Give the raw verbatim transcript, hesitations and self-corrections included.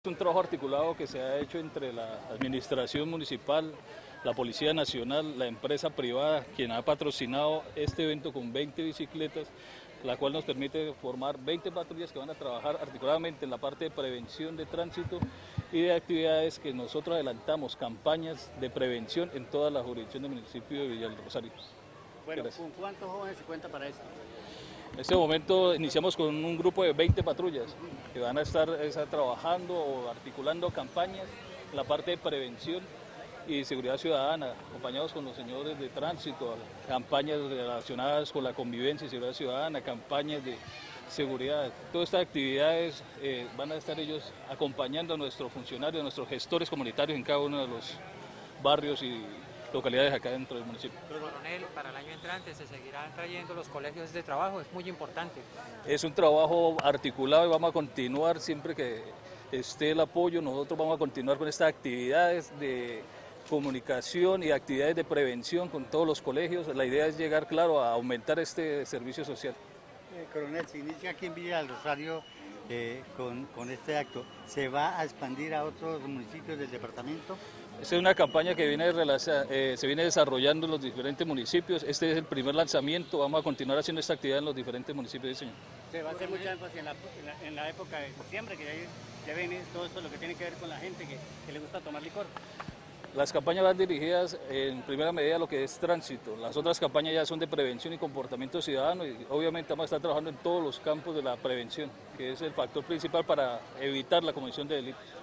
un trabajo articulado que se ha hecho entre la administración municipal, la Policía Nacional, la empresa privada, quien ha patrocinado este evento con veinte bicicletas, la cual nos permite formar veinte patrullas que van a trabajar articuladamente en la parte de prevención de tránsito y de actividades que nosotros adelantamos, campañas de prevención en toda la jurisdicción del municipio de Villa del Rosario. Bueno, ¿con cuántos jóvenes se cuenta para esto? En este momento iniciamos con un grupo de veinte patrullas que van a estar, estar trabajando o articulando campañas en la parte de prevención y seguridad ciudadana, acompañados con los señores de tránsito, campañas relacionadas con la convivencia y seguridad ciudadana, campañas de seguridad. Todas estas actividades eh, van a estar ellos acompañando a nuestros funcionarios, a nuestros gestores comunitarios en cada uno de los barrios y localidades acá dentro del municipio. Coronel, para el año entrante se seguirán trayendo los colegios este trabajo, es muy importante. Es un trabajo articulado y vamos a continuar siempre que esté el apoyo, nosotros vamos a continuar con estas actividades de comunicación y actividades de prevención con todos los colegios. La idea es llegar, claro, a aumentar este servicio social. Eh, coronel, se inicia aquí en Villa del Rosario eh, con, con este acto. ¿Se va a expandir a otros municipios del departamento? Esta es una campaña que viene eh, se viene desarrollando en los diferentes municipios. Este es el primer lanzamiento. Vamos a continuar haciendo esta actividad en los diferentes municipios. Sí, señor. Se va a hacer mucha énfasis en la, en, la, en la época de diciembre, que ya, ya viene todo esto lo que tiene que ver con la gente que, que le gusta tomar licor. Las campañas van dirigidas en primera medida a lo que es tránsito. Las otras campañas ya son de prevención y comportamiento ciudadano y obviamente vamos a estar trabajando en todos los campos de la prevención, que es el factor principal para evitar la comisión de delitos.